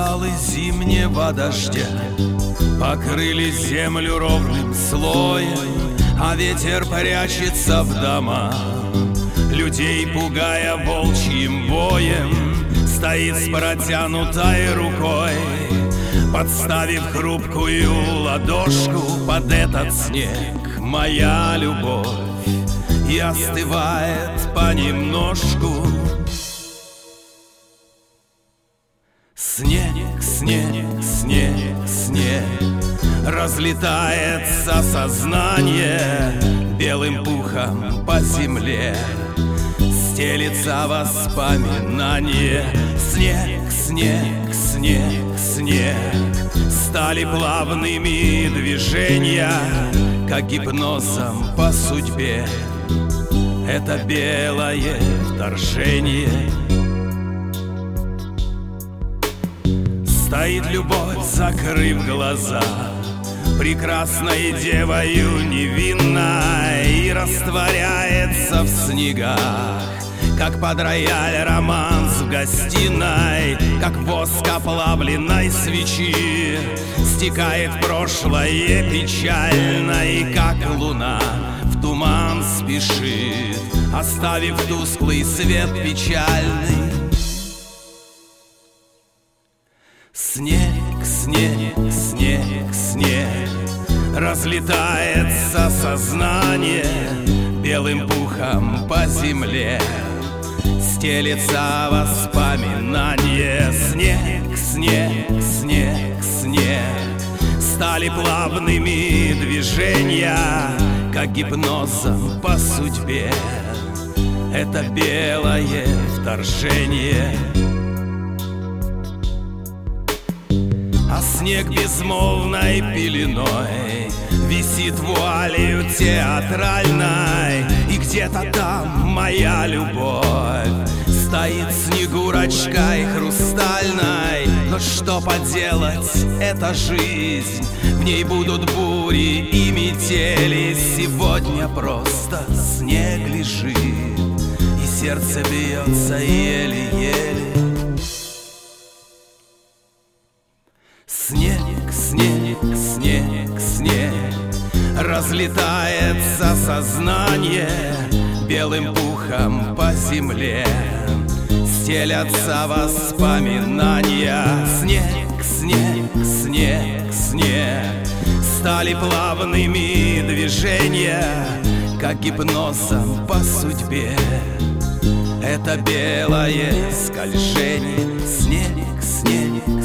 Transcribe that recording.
кристаллы зимнего дождя покрыли землю ровным слоем, а ветер прячется в дома, людей пугая волчьим боем. Стоит с протянутой рукой, подставив хрупкую ладошку под этот снег, моя любовь, и остывает понемножку. Снег, снег, снег, снег, разлетается сознание белым пухом по земле. Стелится воспоминание. Снег, снег, снег, снег, стали плавными движения, как гипнозом по судьбе. Это белое вторжение. Стоит любовь, закрыв глаза, прекрасной девою невинной, и растворяется в снегах, как под рояль романс в гостиной, как воск оплавленной свечи стекает прошлое печально, и как луна в туман спешит, оставив тусклый свет печальный. Снег, снег, снег, снег, разлетается сознание белым пухом по земле. Стелится воспоминание. Снег, снег, снег, снег, стали плавными движения, как гипнозом по судьбе. Это белое вторжение. А снег безмолвной пеленой висит вуалью театральной, и где-то там моя любовь стоит снегурочкой хрустальной. Но что поделать, это жизнь, в ней будут бури и метели. Сегодня просто снег лежит, и сердце бьется еле-еле. Снег, снег, снег, снег, разлетается сознание белым пухом по земле. Стелятся воспоминания. Снег, снег, снег, снег, стали плавными движения, как гипнозом по судьбе. Это белое скольжение. Снег, снег,